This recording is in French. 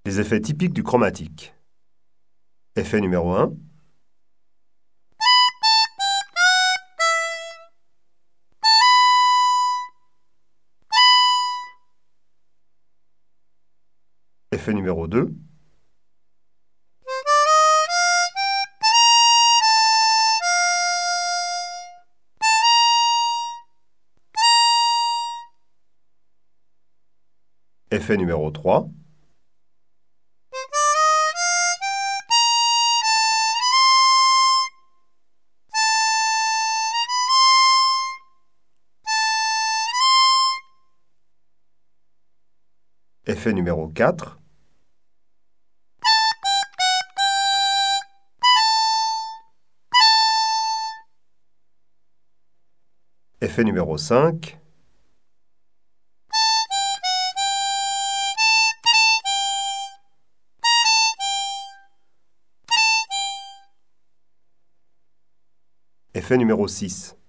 Les effets typiques du chromatique. Effet numéro 1. Effet numéro 2. Effet numéro 3. Effet numéro 4. Effet numéro 5. Effet numéro 6.